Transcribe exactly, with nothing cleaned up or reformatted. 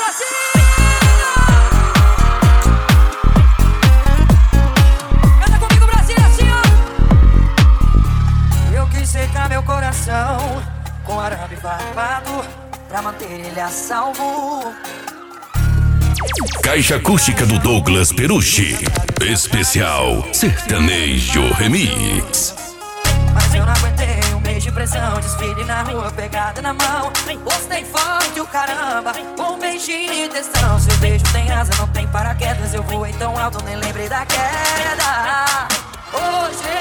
Canta comigo, Brasil, assim, ó. Eu quis secar meu coração com arame farpado pra manter ele a salvo. Caixa acústica do Douglas Perucci. Especial Sertanejo Remix. Mas eu não aguentei um mês de pressão. Desfile na rua, pegada na mão. Postei funk, o caramba, um beijinho de testão. Seu beijo tem asa, não tem paraquedas. Eu voei tão alto, nem lembrei da queda. Hoje